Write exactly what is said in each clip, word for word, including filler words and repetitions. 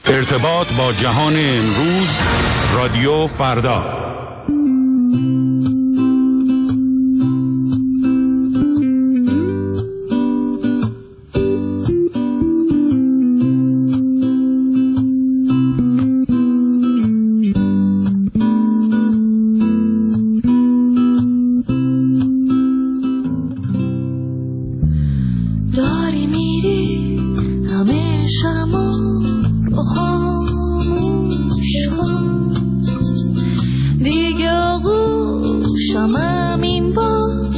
ارتباط با جهان امروز، رادیو فردا. داری میری همه شما رو خاموش کن، دیگه آغوشم همین بار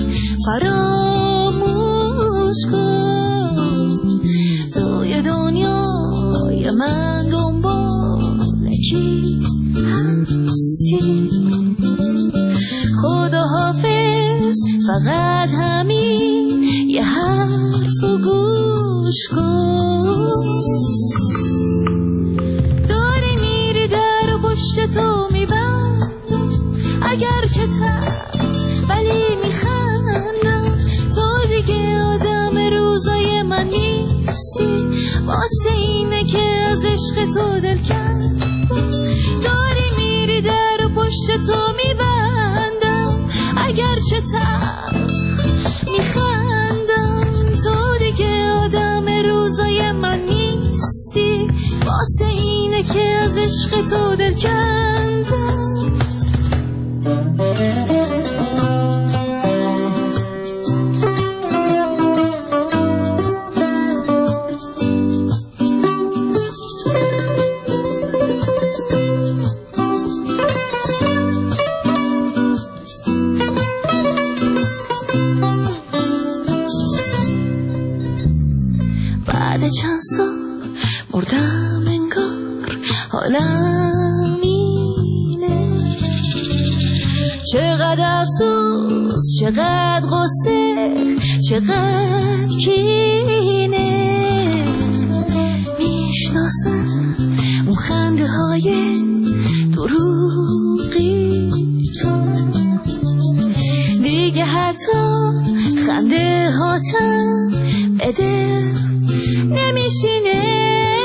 فراموش کن. توی دنیای من دنبال کی هستی؟ خدا حافظ، فقط همین یه حرف و گوش کن. داری میری در و پشت تو میبندم، اگر چه تر ولی میخندم. تو دیگه آدم روزای من نیستی، واسه اینه که از عشق تو دل کردم. داری میری در و پشت تو میبندم، اگر چه تر میخندم. تو دیگه آدم روزای من نیستی، واسه اینه که از عشق تو دل کندم. بعد چند سال مردم انگار حالم اینه. چقدر افسوس، چقدر غصه، چقدر کینه. میشناسم اون خنده های دروغی تو، دیگه حتی خنده هاتم بده نمیشینه.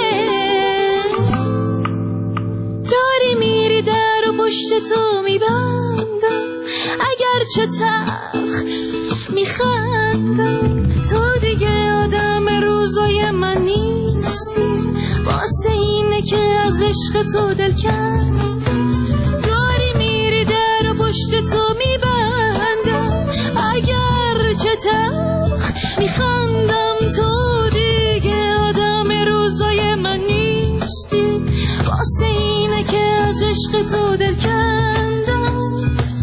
داری میری در و پشت تو میبندم، اگر چه تلخ میخندم. تو دیگه آدم روزای من نیستی، واسه اینه که از عشق تو دل کردم. داری میری در و پشت تو میبندم، اگر چه تلخ میخندم. تو دیگه آدم روزای من نیستی، واسه اینه که از عشق تو دل کندم.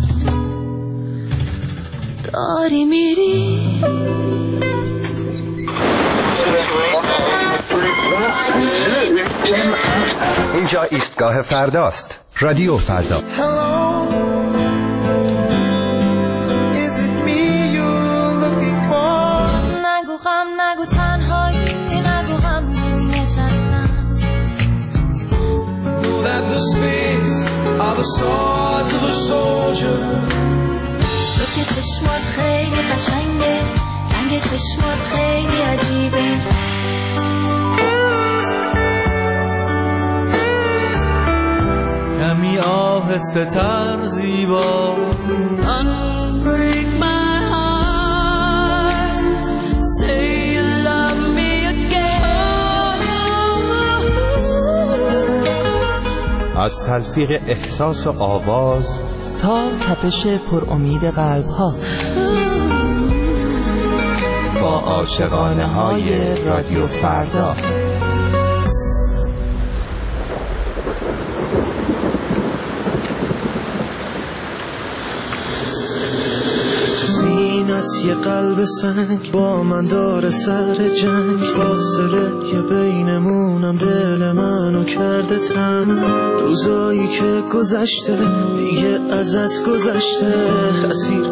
داری میری اینجا ایستگاه فرداست، رادیو فردا. نگو غم، نگو تنهایی، نگو غم نشستم. Know that the space are the swords of a soldier. تو که چشمات خیلی قشنگه، رنگ چشمات خیلی عجیبه. کمی آهسته تر زیبا. Unbreak my heart, say you love me again. از تلفیق احساس و آواز تا تپش پر امید قلب ها، با عاشقانه های رادیو فردا. یه قلب سنگ با من داره سر جنگ. فاصله یه بینمونم دل منو کرده تنگ. روزایی که گذشته دیگه ازت گذشته، خسیر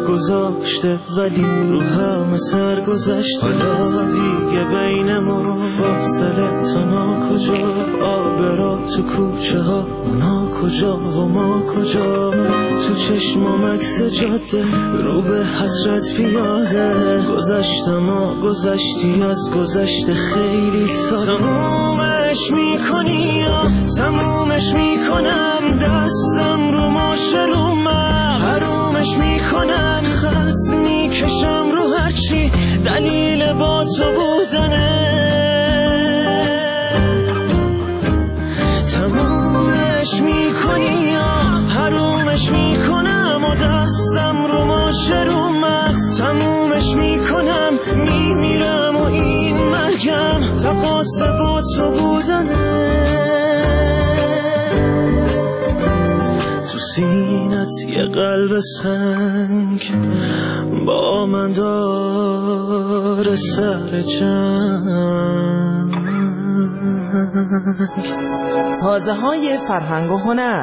گذاشته ولی رو همه سر گذشته. حالا دیگه بینمون فاصله فاصله تا نا کجا، آب را تو کوچه ها اونا کجا و ما کجا، تو چشمام عکس جاده رو به حسرت پیاده، گذشتم و گذشتی از گذشته خیلی ساده. تمومش میکنی یا تمومش میکنم، دستم رو ماشه رو من حرومش میکنم، خط میکشم رو هرچی دلیل با تو بودنه، تمومش میکنی یا حرومش میکنم و دستم رو ماشه رو مغز، تمومش میکنم میمیرم و این مرگم تقاص با تو بودنه، تو سینت یه قلب سنگ با من داره سر جنگ. تازه های فرهنگ و هنر.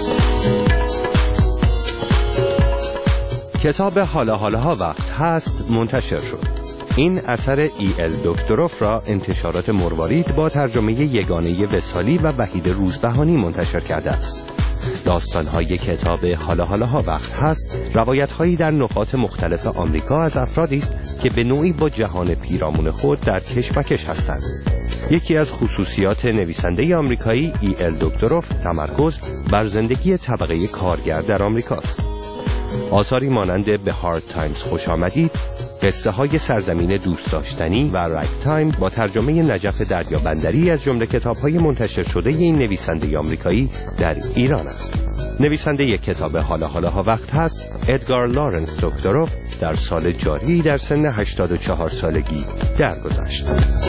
کتاب حالا حالاها وقت هست منتشر شد. این اثر ای ال دکتروف را انتشارات مروارید با ترجمه یگانه وصالی و وحید روزبهانی منتشر کرده است. داستان‌های کتاب حالا حالاها وقت هست روایت‌هایی در نقاط مختلف آمریکا از افرادی است که به نوعی با جهان پیرامون خود در کشمکش هستند. یکی از خصوصیات نویسنده آمریکایی ای ال دکتروف تمرکز بر زندگی طبقه کارگر در آمریکاست. آثاری مانند به هارد تایمز خوش آمدید، قصه های سرزمین دوست داشتنی و رگ تایم با ترجمه نجف دریابندری از جمله کتاب های منتشر شده این نویسنده آمریکایی در ایران است. نویسنده یک کتاب حالا حالاها وقت هست ادگار لارنس دکتروف در سال جاری در سن هشتاد و چهار سالگی درگذشت.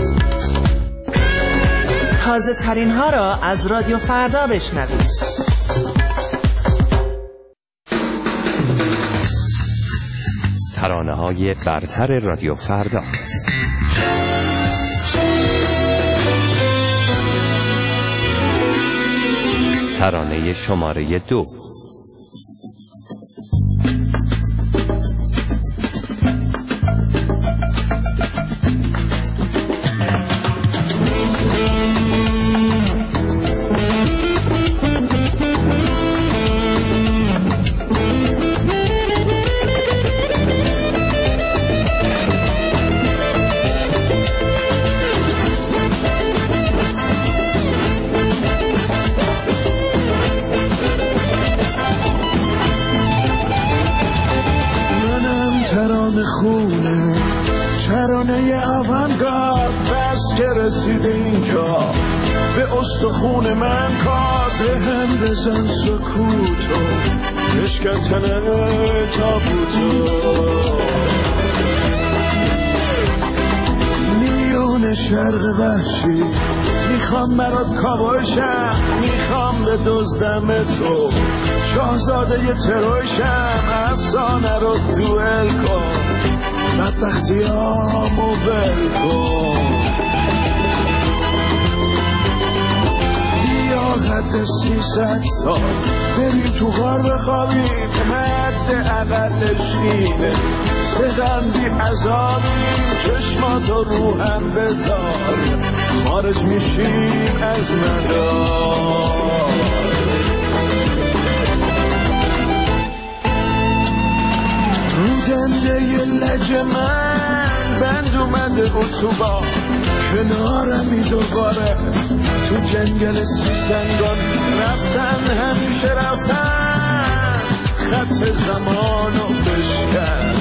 تازه ترین ها را از رادیو فردا بشنوید. ترانه‌های برتر رادیو فردا. ترانه شماره دو. خونه چرانه اوانگارد بس که رسیده اینجا به استخون من کار به هم بزن سکوتو بشکن تابوتو میون شرق وحشی میخوام برات کابوشم میخوام به دزدم تو شاهزاده ی تروشم افسانه رو دوئل کن بدبختی هامو بل کن بیا حد سیصد سال بریم تو غار بخوابیم حد اقلش اینه سقندی عذابیم چشماتو رو هم بذار خارج میشیم از مدار رو دنده ی لج من بند اومده اتوبان کنارمی دوباره تو جنگل سیسنگان رفتن همیشه رفتن خط زمانو بشکن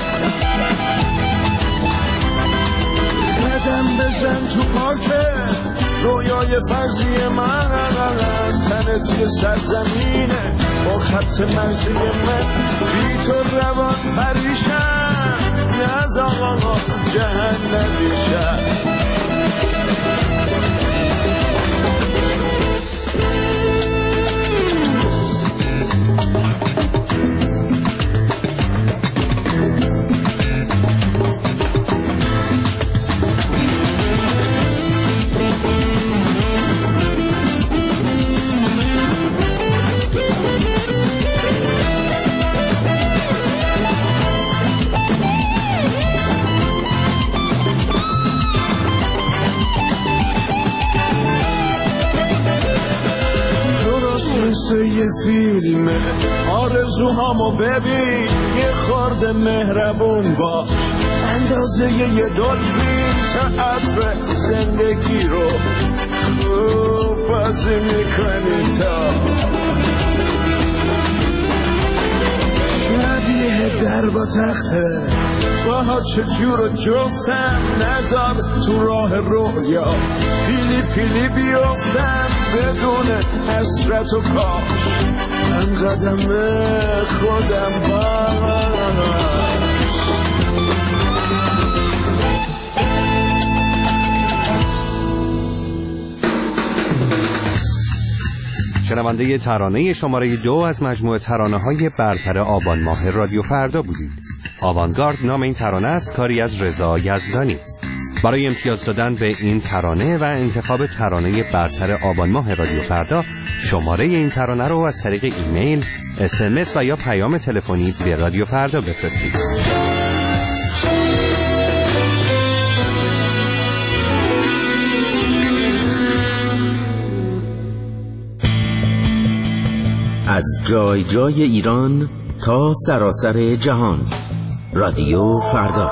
قدم بزن تو پاکه رویای فرضی من تنت یه سرزمینه با خط مرزی من بی تو روان پریشن از آقا جهنمی شد مثل یه فیلمه آرزوهامو ببین یه خورده مهربون باش اندازه یه دلفین تئاتر زندگی رو بازی میکنی تا شبیه در با تخته باها چجور جفتم نذار تو راه رویا پیلی پیلی بیفتم بدون حسرت و کاش من قدم خودم باش. شنونده ترانه شماره دو از مجموعه ترانه‌های برتر آبان ماه رادیو فردا بودید. آوانگارد نام این ترانه است، کاری از رضا یزدانی. برای امتیاز دادن به این ترانه و انتخاب ترانه برتر آبان ماه رادیو فردا شماره این ترانه رو از طریق ایمیل، اس ام اس و یا پیام تلفنی به رادیو فردا بفرستید. از جای جای ایران تا سراسر جهان، رادیو فردا.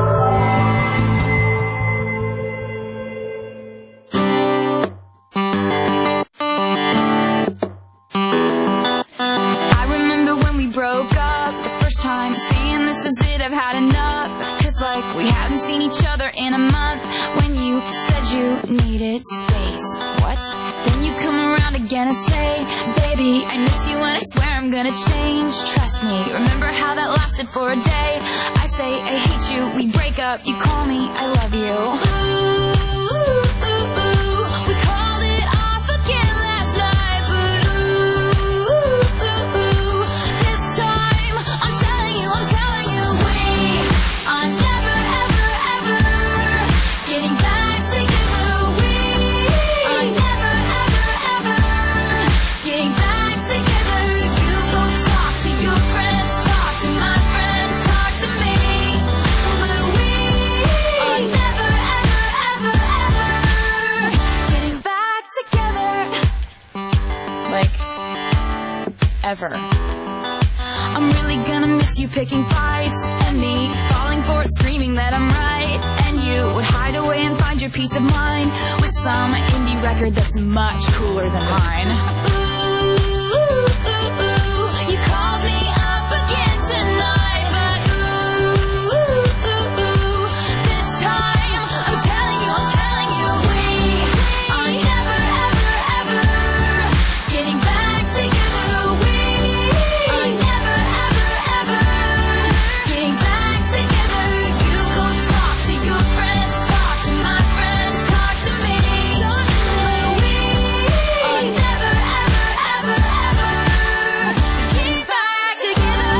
I remember when we broke up the first time, saying this is it, I've had enough. Cause like we hadn't seen each other in a month. When you said you needed space, what? Then you come around again and say, baby, I miss you and I swear I'm gonna change. Trust me, remember how that lasted for a day? I say I hate you, we break up, you call me, I love you. Ooh, ooh, ooh, ooh. We called it off again last night, but ooh, ooh, ooh, ooh. This time, I'm telling you, I'm telling you, we are never, ever, ever getting back together. We are never, ever, ever getting back together. You go talk to your friends, talk to my friends, talk to me. But we are never, ever, ever, ever getting back together. Like, ever. I'm really gonna miss you picking fights and me falling for it, screaming that I'm right. And you would hide away and find your peace of mind with some indie record that's much cooler than mine. Ooh, ooh, ooh. You called me up again tonight, but ooh, ooh, ooh, ooh. This time, I'm telling you, I'm telling you, we are never, ever, ever getting back together. We are never, ever, ever getting back together. You go talk to your friends, talk to my friends, talk to me. But we are never, ever, ever, ever getting back together.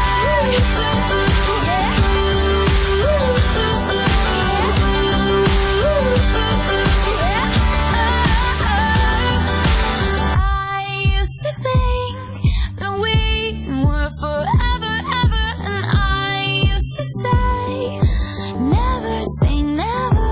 I used to think that we were forever, ever, and I used to say, never say never.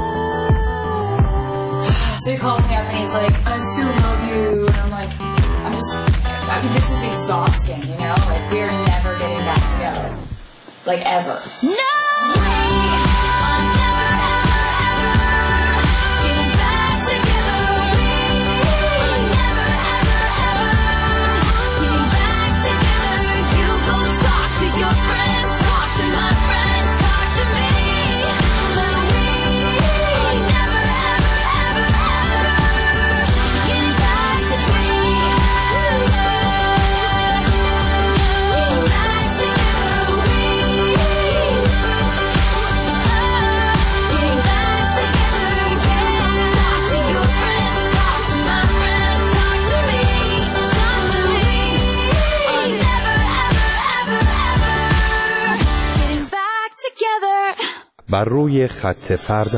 So he calls me up and he's like, I still love you. And I'm like, I'm just, I mean, this is exhausting, you know? Like, we're never getting back together. Like, ever. No! We are never, ever, ever getting back together. We are never, ever, ever getting back together. You go talk to your friends, talk to my friends, talk to me. But we are never, ever, ever, ever getting back together. Getting back together. We getting back together. You go talk to your friends, talk to my friends, talk to me. Talk to me. Are never, ever, ever, ever getting back together. بر روی خط فردا.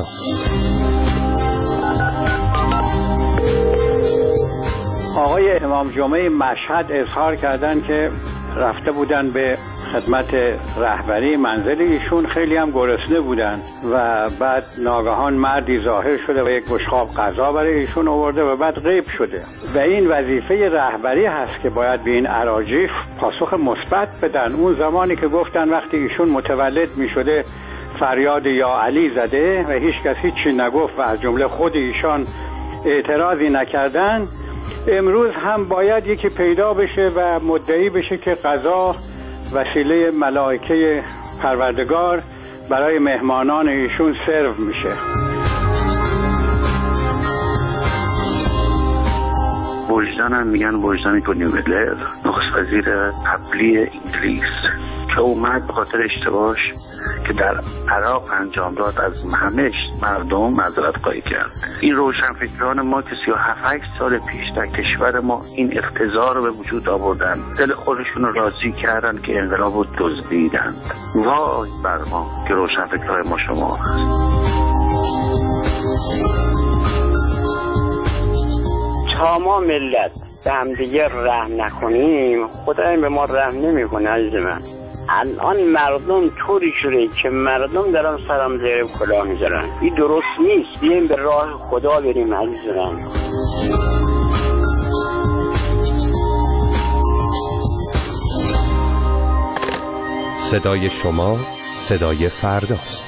آقای امام جمعه مشهد اظهار کردند که رفته بودن به خدمت رهبری منزل ایشون خیلی هم گرسنه بودن و بعد ناگهان مردی ظاهر شده و یک بشقاب غذا برای ایشون آورده و بعد غیب شده و این وظیفه رهبری هست که باید به این اراجیف پاسخ مثبت بدن. اون زمانی که گفتن وقتی ایشون متولد می شده فریاد یا علی زده و هیچ کس هیچی نگفت و از جمله خود ایشان اعتراضی نکردن، امروز هم باید یکی پیدا بشه و مدعی بشه که غذا وسیله ملائکه پروردگار برای مهمانان ایشون سرو میشه. وجدان هم میگن وجدانی که نیوملر نخست وزیر قبلی انگلیس که اومد به خاطر اشتباهش که در عراق انجام داد از همه مردم معذرت خواهی کرد. این روشنفکران ما که سی و هفت سال پیش در کشور ما این اقتضا رو به وجود آوردن، دل خودشون رو راضی کردن که انقلاب رو دزدیدند. وای بر ما که روشنفکرهای ما شما. تا ما ملت به همدیگه رحم نکنیم خدای به ما رحم نمیکنه. عزیز من الان مردم طوری شده که مردم دارن سرم زیر کلاه میذارن. این درست نیست. بیایم به راه خدا بریم عزیز من. صدای شما صدای فرداست.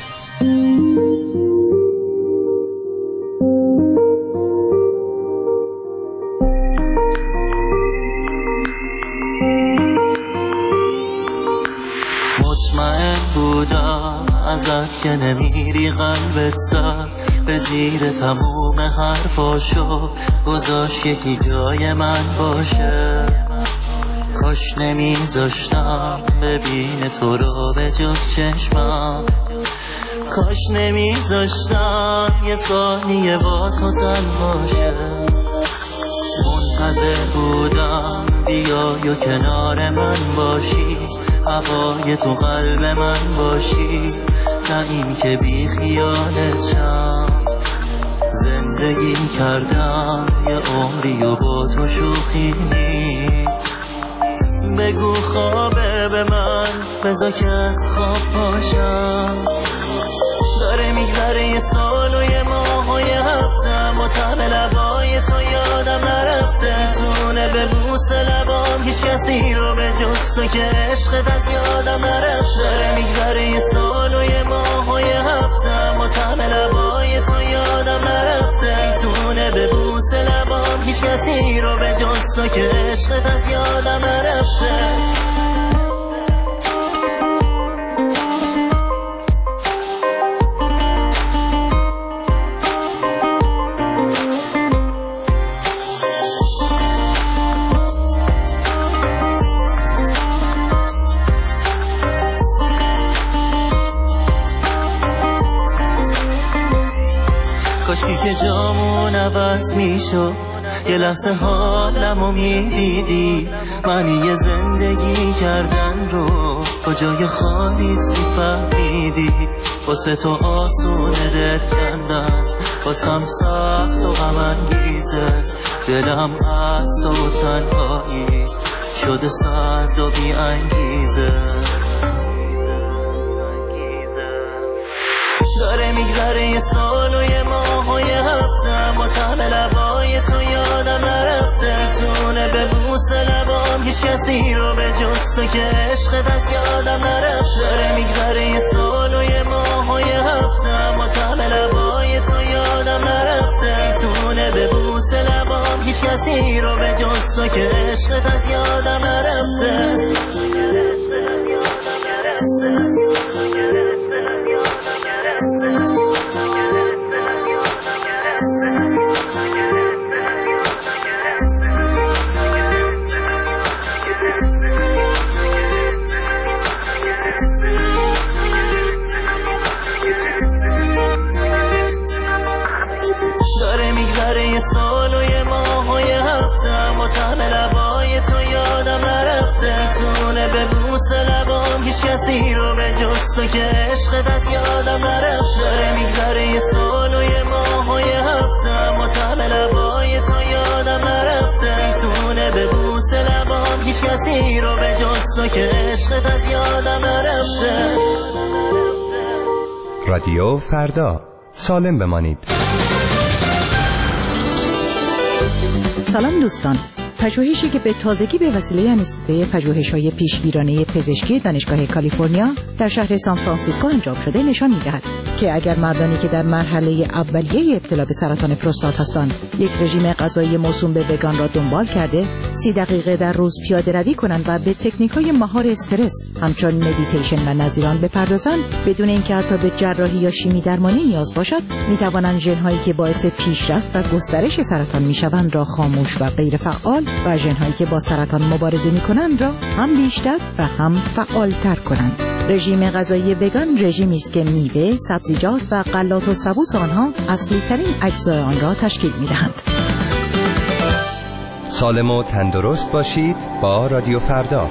ازت که نمیری قلبت سر به زیر تموم حرفاشو گذاشت یکی جای من باشه. کاش نمیذاشتم ببین تو رو به جز چشمم، کاش نمیذاشتم یه ثانیه با تو تن باشه. منتظر بودم بیای و کنار من باشی، هوای تو قلب من باشی، نه این که بی خیالتم. زندگی کردم یه عمری و با تو شوخی نیست. بگو خوابه به من بذار که از خواب باشم. داره میگذره یه سال و یه ماه و یه هفتم و طعم لبای تو یادم نرفته. تونه به بوس لبام هیچ کسی رو به جز تو که عشقت از یادم نرفته. داره میگذره یه سال و یه ماه و یه هفتم و طعم لبای تو یادم نرفته. تونه به بوس لبام هیچ کسی رو به جز تو که عشقت از یادم نرفته. کاشکی که جامون عوض میشد یه لحظه حالمو میدیدی. معنی زندگی کردن رو کجای خالیت میفهمیدی. واسه تو آسونه دل کندن واسم سخت و غم انگیزه. دلم از تو تنهایی شده سرد و بی انگیزه. داره میگذره یه سال و یه ماه و یه هفتم و طعم لبای تو یادم نرفته. تونه به بوس لبام هیچ کسی رو به جز تو که عشقت از یادم نرفته. داره میگذره یه سال و یه ماه و یه هفتم و طعم لبای تو یادم نرفته. تونه به بوس لبام هیچ کسی رو به جز تو که عشقت از یادم نرفته. داره میگذره یه سال و یه ماه و یه هفتم و طعم لبای تو یادم نرفته. تونه به بوس لبام هیچ کسی رو به جز تو که عشقت از یادم نرفته. داره میگذره یه سال و یه ماه و یه هفتم و طعم لبای تو یادم نرفته. تونه به بوس لبام هیچ کسی رو به جز تو که عشقت از یادم نرفته. رادیو فردا، سالم بمانید. سلام دوستان، پژوهشی که به تازگی به وسیله انستیتوی پژوهش‌های پیشگیرانه پزشکی دانشگاه کالیفرنیا در شهر سان فرانسیسکو انجام شده نشان می‌دهد که اگر مردانی که در مرحله اولیه ابتلا به سرطان پروستات هستند یک رژیم غذایی موسوم به وگان را دنبال کرده، سی دقیقه در روز پیاده روی کنند و به تکنیک‌های مهار استرس همچون مدیتیشن و نظیران بپردازند، بدون اینکه حتی به جراحی یا شیمی درمانی نیاز باشد، می‌توانند ژن‌هایی که باعث پیشرفت و گسترش سرطان می‌شوند را خاموش و غیر فعال و ژن‌هایی که با سرطان مبارزه می‌کنند را هم بیشتر و هم فعال‌تر کنند. رژیم غذایی وگان رژیمی است که میوه، سبزیجات و غلات و سبوس آنها اصلی ترین اجزای آن را تشکیل می‌دهند. سالم و تندرست باشید با رادیو فردا.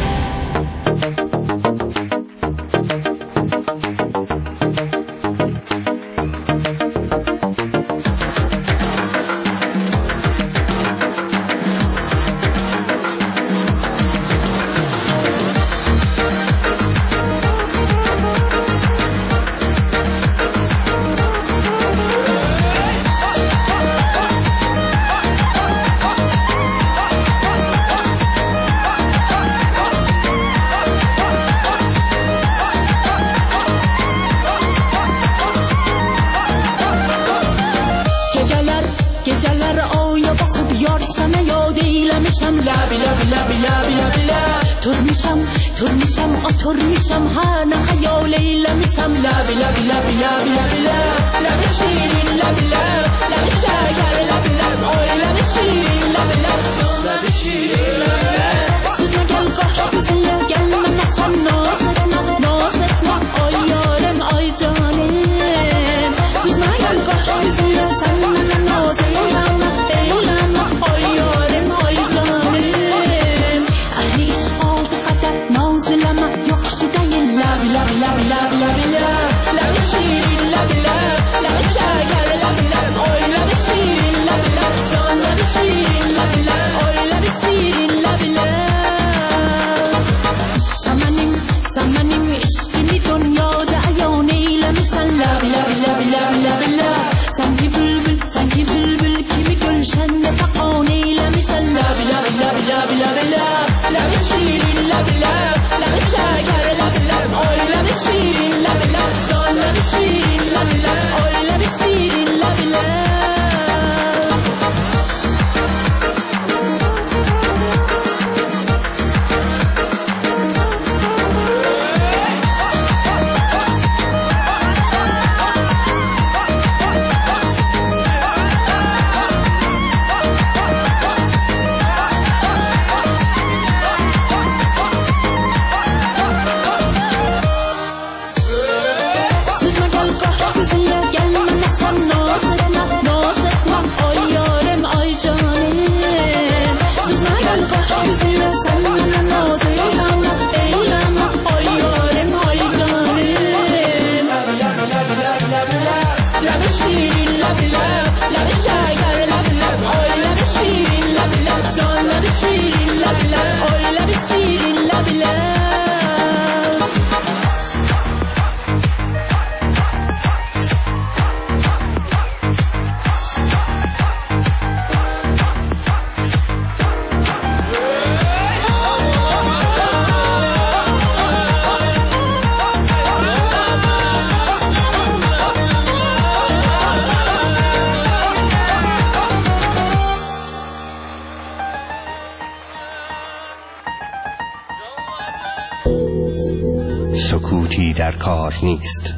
سکوتی در کار نیست.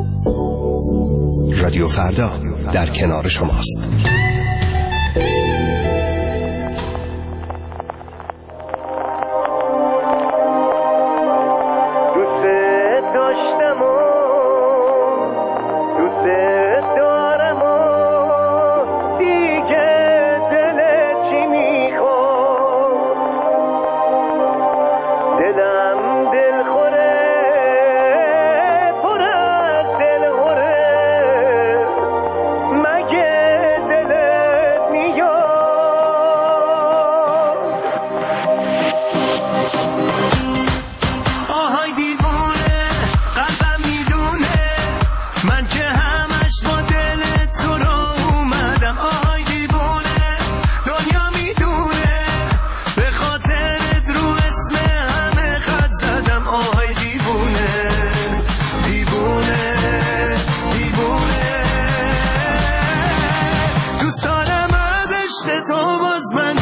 رادیو فردا در کنار شماست. دل اما باز من